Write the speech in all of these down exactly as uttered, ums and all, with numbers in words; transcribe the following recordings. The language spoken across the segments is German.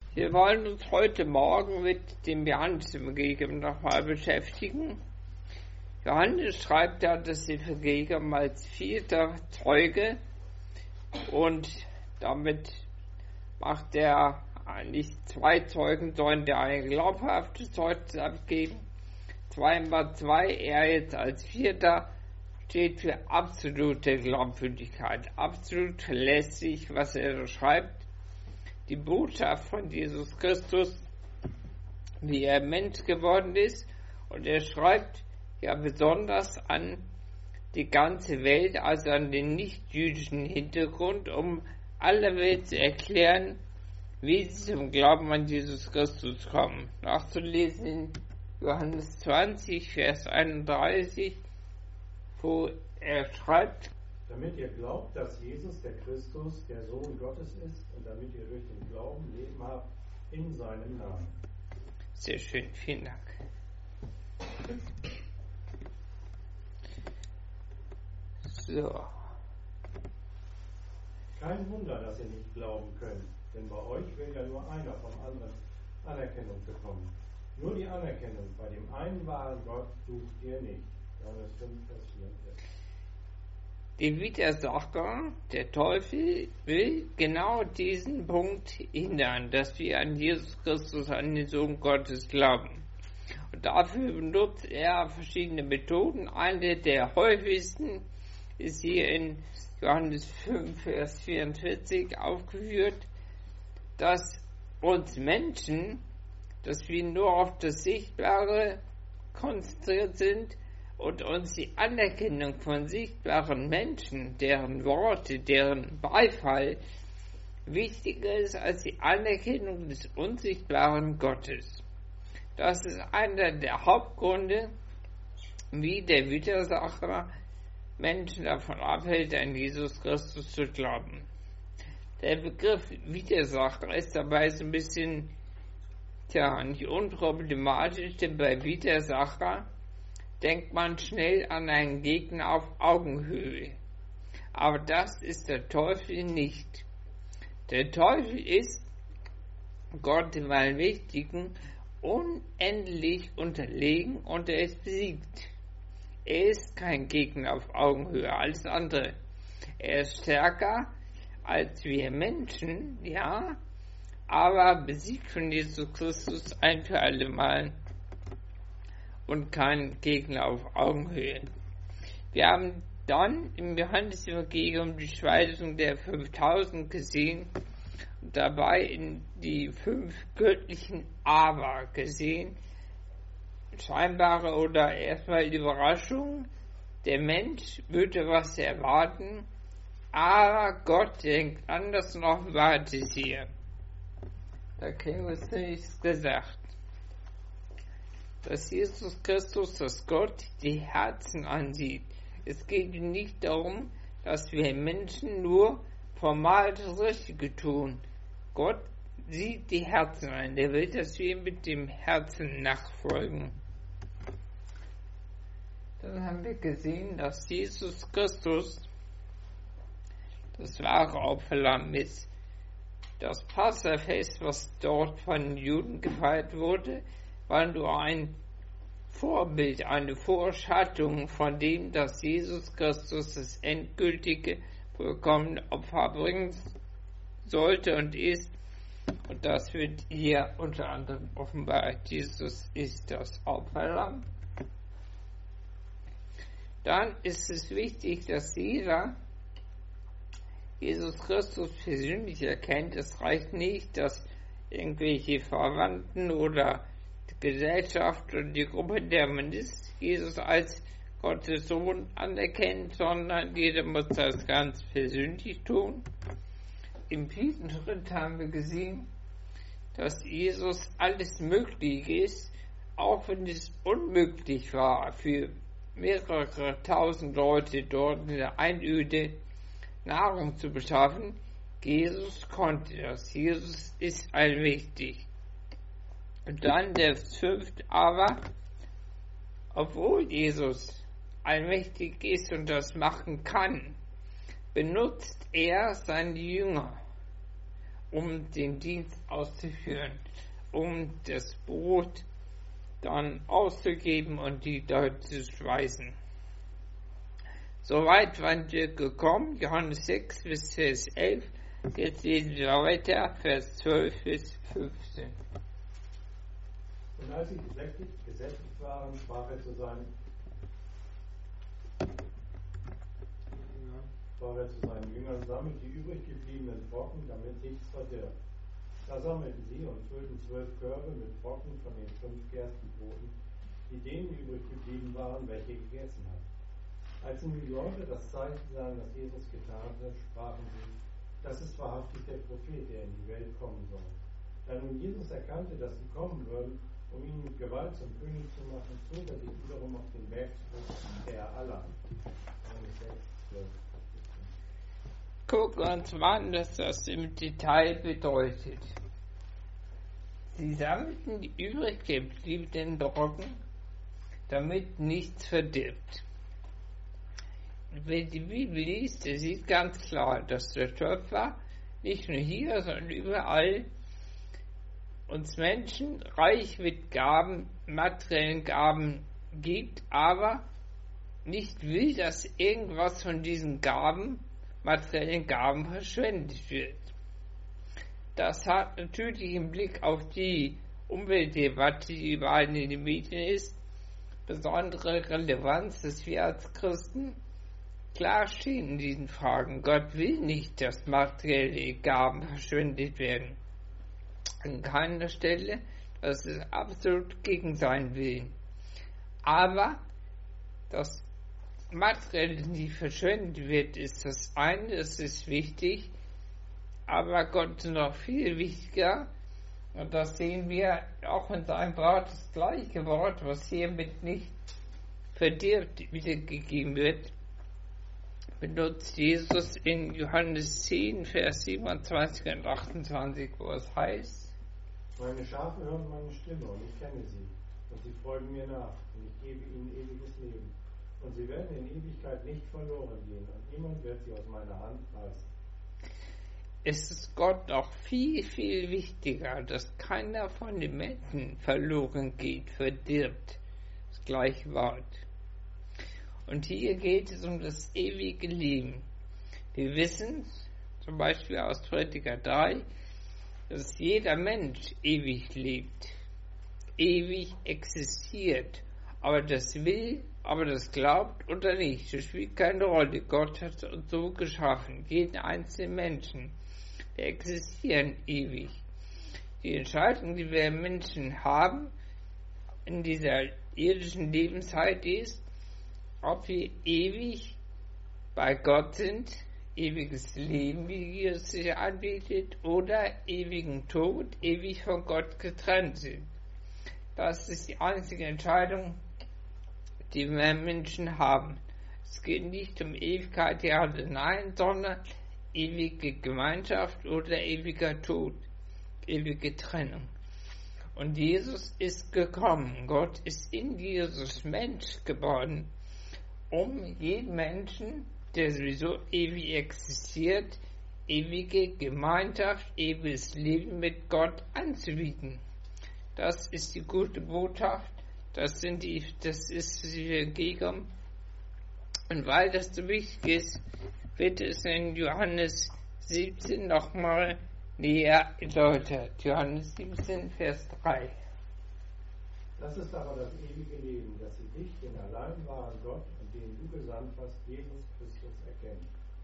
Wir wollen uns heute Morgen mit dem Johannesevangelium nochmal beschäftigen. Johannes schreibt ja das Evangelium als vierter Zeuge und damit macht er eigentlich zwei Zeugen, sollen der eine glaubhafte Zeugnis abgeben. Zwei mal zwei, er jetzt als vierter steht für absolute Glaubwürdigkeit, absolut verlässlich, was er so schreibt. Die Botschaft von Jesus Christus, wie er Mensch geworden ist, und er schreibt ja besonders an die ganze Welt, also an den nicht-jüdischen Hintergrund, um aller Welt zu erklären, wie sie zum Glauben an Jesus Christus kommen. Nachzulesen in Johannes zwanzig, Vers einunddreißig, wo er schreibt: Damit ihr glaubt, dass Jesus der Christus, der Sohn Gottes ist, und damit ihr durch den Glauben Leben habt in seinem Namen. Sehr schön, vielen Dank. So. Kein Wunder, dass ihr nicht glauben könnt, denn bei euch will ja nur einer vom anderen Anerkennung bekommen. Nur die Anerkennung bei dem einen wahren Gott sucht ihr nicht. Johannes fünf, Vers vierundsechzig. Die Widersacher, der Teufel, will genau diesen Punkt hindern, dass wir an Jesus Christus, an den Sohn Gottes glauben. Und dafür benutzt er verschiedene Methoden. Eine der häufigsten ist hier in Johannes fünf, Vers vierundvierzig aufgeführt, dass uns Menschen, dass wir nur auf das Sichtbare konzentriert sind und uns die Anerkennung von sichtbaren Menschen, deren Worte, deren Beifall wichtiger ist als die Anerkennung des unsichtbaren Gottes. Das ist einer der Hauptgründe, wie der Widersacher Menschen davon abhält, an Jesus Christus zu glauben. Der Begriff Widersacher ist dabei so ein bisschen, tja, nicht unproblematisch, denn bei Widersacher denkt man schnell an einen Gegner auf Augenhöhe. Aber das ist der Teufel nicht. Der Teufel ist Gott, dem Allmächtigen, unendlich unterlegen und er ist besiegt. Er ist kein Gegner auf Augenhöhe, alles andere. Er ist stärker als wir Menschen, ja, aber besiegt von Jesus Christus ein für alle Mal und kein Gegner auf Augenhöhe. Wir haben dann im Johannesevangelium die Speisung der fünftausend gesehen und dabei in die fünf göttlichen Aber gesehen. Scheinbare oder erstmal Überraschung. Der Mensch würde was erwarten, aber Gott denkt anders und offenbart es hier. Da kriegen wir es nichts gesagt. Dass Jesus Christus, dass Gott die Herzen ansieht. Es geht ihm nicht darum, dass wir Menschen nur formal das Richtige tun. Gott sieht die Herzen an. Der will, dass wir mit dem Herzen nachfolgen. Dann haben wir gesehen, dass Jesus Christus das wahre Opferlamm ist. Das Passafest, was dort von den Juden gefeiert wurde, war nur ein Vorbild, eine Vorschattung von dem, dass Jesus Christus das endgültige, vollkommene Opfer bringen sollte und ist. Und das wird hier unter anderem offenbart. Jesus ist das Opferlamm. Dann ist es wichtig, dass jeder Jesus Christus persönlich erkennt. Es reicht nicht, dass irgendwelche Verwandten oder die Gesellschaft oder die Gruppe, der man ist, Jesus als Gottes Sohn anerkennt, sondern jeder muss das ganz persönlich tun. Im vierten Schritt haben wir gesehen, dass Jesus alles möglich ist, auch wenn es unmöglich war, für mehrere tausend Leute dort in der Einöde Nahrung zu beschaffen. Jesus konnte das. Jesus ist allmächtig. Und dann der fünfte aber, obwohl Jesus allmächtig ist und das machen kann, benutzt er seine Jünger. um den Dienst auszuführen, um das Brot dann auszugeben und die Leute zu speisen. Soweit waren wir gekommen, Johannes sechs bis Vers elf. Jetzt lesen wir weiter, Vers zwölf bis fünfzehn. Und als sie gesättigt, gesättigt waren, sprach er zu seinen, sprach er zu seinen Jüngern, sammelt die übrig gebliebenen Brocken, damit nichts verdirbt. Da sammelten sie und füllten zwölf Körbe mit Brocken von den fünf Gerstenbroten, die denen übrig geblieben waren, welche gegessen hatten. Als nun die Leute das Zeichen sahen, das Jesus getan hatte, sprachen sie, das ist wahrhaftig der Prophet, der in die Welt kommen soll. Da nun Jesus erkannte, dass sie kommen würden, um ihn mit Gewalt zum König zu machen, zog er sich wiederum auf den Berg zurück, der er alle an. Gucken wir uns mal an, was das im Detail bedeutet. Sie sammelten die übrig gebliebenen Brocken, damit nichts verdirbt. Wer die Bibel liest, der sieht ganz klar, dass der Schöpfer nicht nur hier, sondern überall uns Menschen reich mit Gaben, materiellen Gaben gibt, aber nicht will, dass irgendwas von diesen Gaben, materiellen Gaben verschwendet wird. Das hat natürlich im Blick auf die Umweltdebatte, die überall in den Medien ist, besondere Relevanz, dass wir als Christen klar stehen in diesen Fragen. Gott will nicht, dass materielle Gaben verschwendet werden. An keiner Stelle, das ist absolut gegen seinen Willen. Aber das Materielle nicht verschwendet wird, ist das eine, das ist wichtig, aber Gott ist noch viel wichtiger, und das sehen wir auch in seinem Wort, das gleiche Wort, was hiermit nicht verdirbt wiedergegeben wird, benutzt Jesus in Johannes zehn, Vers siebenundzwanzig und achtundzwanzig, wo es heißt: Meine Schafe hören meine Stimme und ich kenne sie, und sie folgen mir nach, und ich gebe ihnen ewiges Leben. Und sie werden in Ewigkeit nicht verloren gehen, und niemand wird sie aus meiner Hand reißen. Es ist Gott noch viel, viel wichtiger, dass keiner von den Menschen verloren geht, verdirbt. Das gleiche Wort. Und hier geht es um das ewige Leben. Wir wissen, zum Beispiel aus Prediger drei, dass jeder Mensch ewig lebt, ewig existiert, aber das will, aber das glaubt oder nicht, das spielt keine Rolle. Gott hat uns so geschaffen, jeden einzelnen Menschen, wir existieren ewig. Die Entscheidung, die wir Menschen haben in dieser irdischen Lebenszeit ist, ob wir ewig bei Gott sind, ewiges Leben, wie Jesus sich anbietet, oder ewigen Tod, ewig von Gott getrennt sind. Das ist die einzige Entscheidung, die wir Menschen haben. Es geht nicht um Ewigkeit, ja oder nein, sondern ewige Gemeinschaft oder ewiger Tod, ewige Trennung. Und Jesus ist gekommen, Gott ist in Jesus Mensch geworden, um jeden Menschen, der sowieso ewig existiert, ewige Gemeinschaft, ewiges Leben mit Gott anzubieten. Das ist die gute Botschaft, das sind die, das ist das Evangelium. Und weil das so wichtig ist, wird es in Johannes siebzehn nochmal näher erläutert. Johannes siebzehn, Vers drei. Das ist aber das ewige Leben, dass sie dich, den allein wahren Gott, und den du gesandt hast, Jesus Christus, erkennen.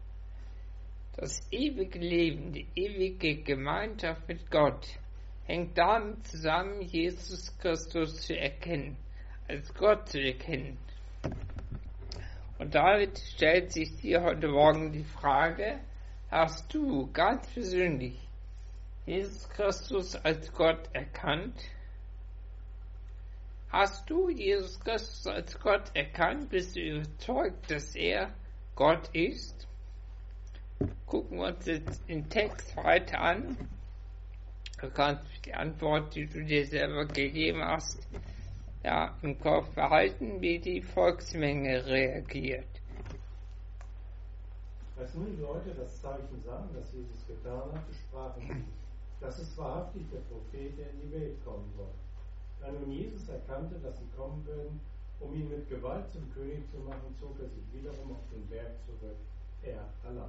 Das ewige Leben, die ewige Gemeinschaft mit Gott, hängt damit zusammen, Jesus Christus zu erkennen, als Gott zu erkennen. Und damit stellt sich dir heute Morgen die Frage: Hast du ganz persönlich Jesus Christus als Gott erkannt? Hast du Jesus Christus als Gott erkannt? Bist du überzeugt, dass er Gott ist? Gucken wir uns jetzt den Text weiter an. Du kannst die Antwort, die du dir selber gegeben hast, ja, im Kopf behalten, wie die Volksmenge reagiert. Als nun die Leute das Zeichen sahen, das Jesus getan hatte, sprachen sie, das ist wahrhaftig der Prophet, der in die Welt kommen soll. Da nun Jesus erkannte, dass sie kommen würden, um ihn mit Gewalt zum König zu machen, zog er sich wiederum auf den Berg zurück, er allein.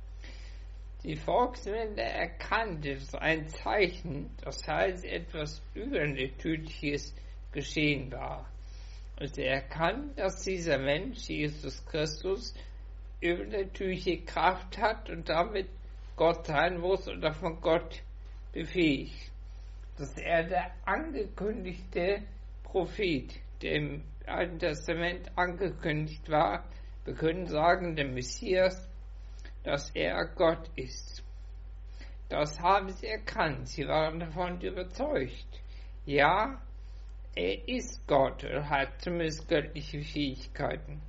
Die Volksmänner erkannte, dass ein Zeichen, das heißt etwas Übernatürliches, geschehen war. Und sie erkannten, dass dieser Mensch, Jesus Christus, übernatürliche Kraft hat und damit Gott sein muss oder von Gott befähigt. Dass er der angekündigte Prophet, der im Alten Testament angekündigt war, wir können sagen, der Messias, dass er Gott ist. Das haben sie erkannt, sie waren davon überzeugt. Ja, er ist Gott und hat zumindest göttliche Fähigkeiten.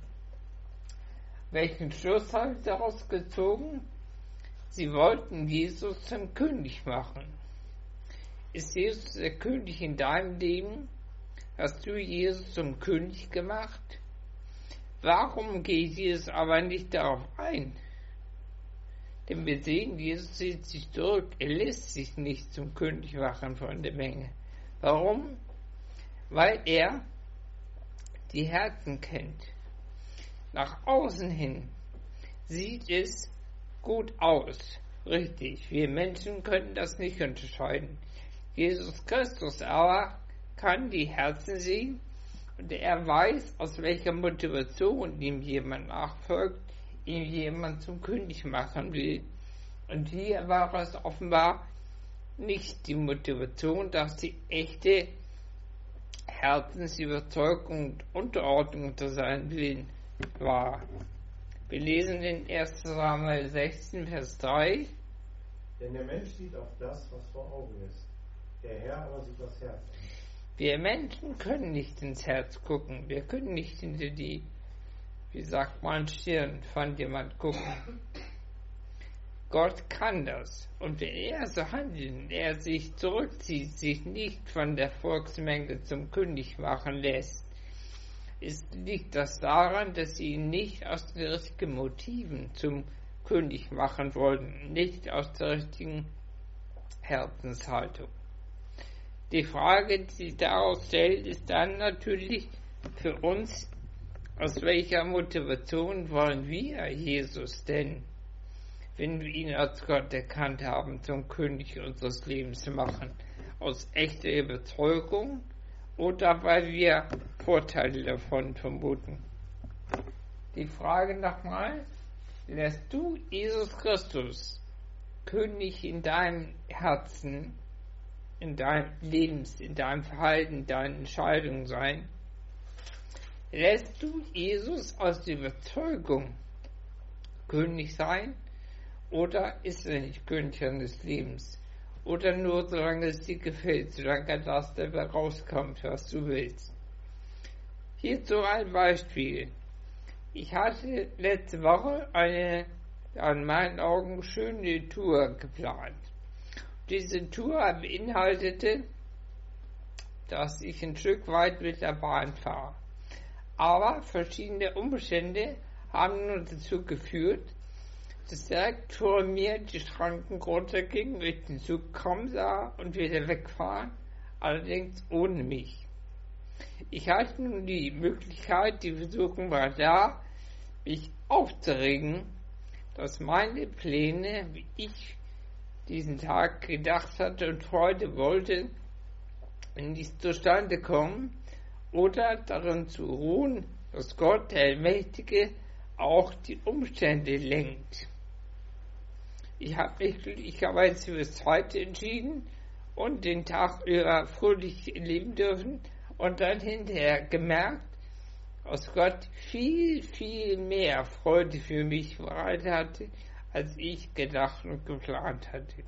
Welchen Schluss haben sie daraus gezogen? Sie wollten Jesus zum König machen. Ist Jesus der König in deinem Leben? Hast du Jesus zum König gemacht? Warum geht Jesus aber nicht darauf ein? Denn wir sehen, Jesus zieht sich zurück. Er lässt sich nicht zum König machen von der Menge. Warum? Weil er die Herzen kennt. Nach außen hin sieht es gut aus. Richtig, wir Menschen können das nicht unterscheiden. Jesus Christus aber kann die Herzen sehen und er weiß, aus welcher Motivation ihm jemand nachfolgt, ihm jemand zum König machen will. Und hier war es offenbar nicht die Motivation, dass die echte Herzensüberzeugung und Unterordnung unter seinen Willen war. Wir lesen in erster Samuel sechzehn, Vers drei. Denn der Mensch sieht auf das, was vor Augen ist. Der Herr aber sieht das Herz an. Wir Menschen können nicht ins Herz gucken. Wir können nicht hinter die, wie sagt man, Stirn von jemand gucken. Gott kann das. Und wenn er so handelt, er sich zurückzieht, sich nicht von der Volksmenge zum König machen lässt, ist, liegt das daran, dass sie ihn nicht aus den richtigen Motiven zum König machen wollten, nicht aus der richtigen Herzenshaltung. Die Frage, die sich daraus stellt, ist dann natürlich für uns, aus welcher Motivation wollen wir Jesus denn, wenn wir ihn als Gott erkannt haben, zum König unseres Lebens machen? Aus echter Überzeugung oder weil wir Vorteile davon vermuten? Die Frage nochmal, lässt du Jesus Christus König in deinem Herzen, in deinem Lebens, in deinem Verhalten, in deinen Entscheidungen sein? Lässt du Jesus aus der Überzeugung König sein? Oder ist er nicht König deines Lebens? Oder nur solange es dir gefällt, solange das dabei rauskommt, was du willst? Hierzu ein Beispiel. Ich hatte letzte Woche eine, an meinen Augen, schöne Tour geplant. Diese Tour beinhaltete, dass ich ein Stück weit mit der Bahn fahre. Aber verschiedene Umstände haben nun dazu geführt, dass direkt vor mir die Schranken runtergingen, ich den Zug kommen sah und wieder wegfahren, allerdings ohne mich. Ich hatte nun die Möglichkeit, die Versuchung war da, mich aufzuregen, dass meine Pläne, wie ich diesen Tag gedacht hatte und heute wollte, nicht zustande kommen, oder darin zu ruhen, dass Gott, der Allmächtige, auch die Umstände lenkt. Ich habe mich, ich habe jetzt für das Zweite entschieden und den Tag über fröhlich leben dürfen und dann hinterher gemerkt, dass Gott viel, viel mehr Freude für mich bereitet hatte, als ich gedacht und geplant hatte.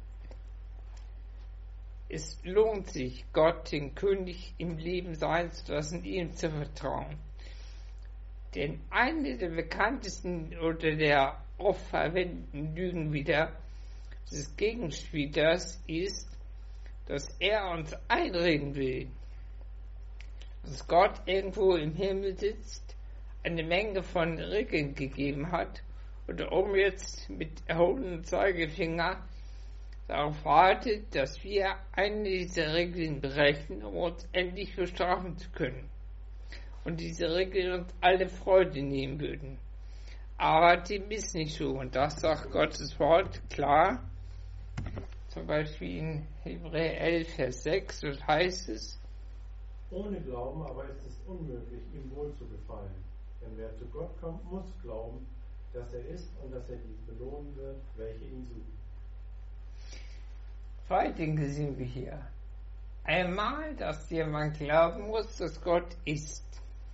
Es lohnt sich, Gott, den König im Leben sein zu lassen, ihm zu vertrauen. Denn eine der bekanntesten oder der oft verwendeten Lügen wieder des Gegenspielers ist, dass er uns einreden will, dass Gott irgendwo im Himmel sitzt, eine Menge von Regeln gegeben hat oder oben jetzt mit erhobenem Zeigefinger darauf wartet, dass wir eine dieser Regeln brechen, um uns endlich bestrafen zu können. Und diese Regeln uns alle Freude nehmen würden. Aber dem ist nicht so. Und das sagt Gottes Wort klar. Zum Beispiel in Hebräer elf, Vers sechs, dort heißt es: Ohne Glauben aber ist es unmöglich, ihm wohl zu gefallen. Denn wer zu Gott kommt, muss glauben, dass er ist und dass er die belohnen wird, welche ihn suchen. Zwei Dinge sehen wir hier. Einmal, dass jemand glauben muss, dass Gott ist.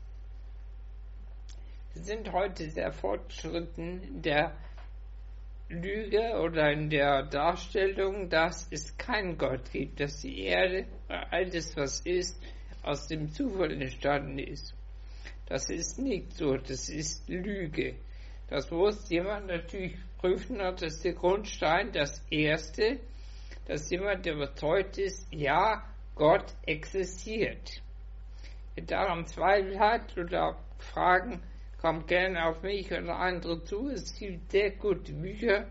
Wir sind heute sehr fortgeschritten in der Lüge oder in der Darstellung, dass es keinen Gott gibt, dass die Erde, alles was ist, aus dem Zufall entstanden ist. Das ist nicht so, das ist Lüge. Das muss jemand natürlich prüfen, und das ist der Grundstein, das Erste, dass jemand überzeugt ist, ja, Gott existiert. Wer daran Zweifel hat oder Fragen, kommt gerne auf mich oder andere zu. Es gibt sehr gute Bücher.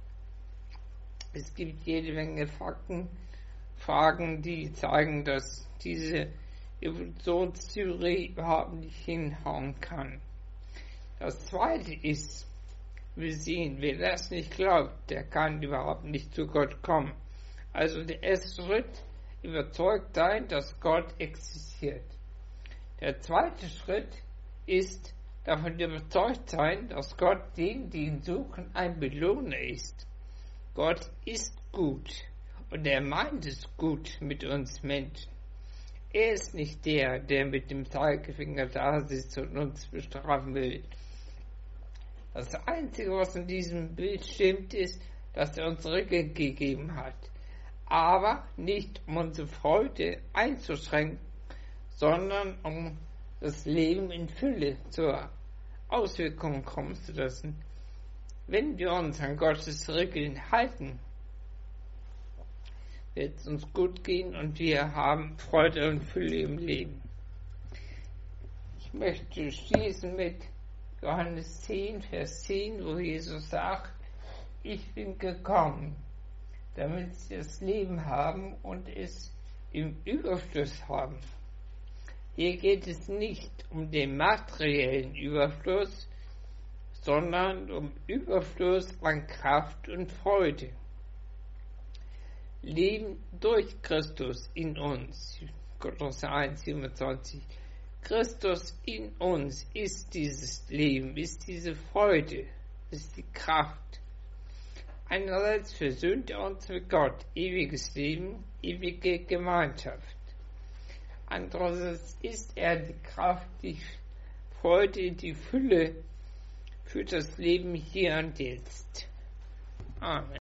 Es gibt jede Menge Fakten, Fragen, die zeigen, dass diese Evolutionstheorie überhaupt nicht hinhauen kann. Das Zweite ist, wir sehen, wer das nicht glaubt, der kann überhaupt nicht zu Gott kommen. Also der erste Schritt, überzeugt sein, dass Gott existiert. Der zweite Schritt ist, davon überzeugt sein, dass Gott denen, die ihn suchen, ein Belohner ist. Gott ist gut und er meint es gut mit uns Menschen. Er ist nicht der, der mit dem Zeigefinger da sitzt und uns bestrafen will. Das Einzige, was in diesem Bild stimmt, ist, dass er uns Regeln gegeben hat. Aber nicht um unsere Freude einzuschränken, sondern um das Leben in Fülle zur Auswirkung kommen zu lassen. Wenn wir uns an Gottes Regeln halten, wird es uns gut gehen und wir haben Freude und Fülle im Leben. Ich möchte schließen mit Johannes zehn, Vers zehn, wo Jesus sagt: Ich bin gekommen, damit sie das Leben haben und es im Überfluss haben. Hier geht es nicht um den materiellen Überfluss, sondern um Überfluss an Kraft und Freude. Leben durch Christus in uns. Kolosser eins, siebenundzwanzig. Christus in uns ist dieses Leben, ist diese Freude, ist die Kraft. Einerseits versöhnt er uns mit Gott, ewiges Leben, ewige Gemeinschaft. Andererseits ist er die Kraft, die Freude, die Fülle für das Leben hier und jetzt. Amen.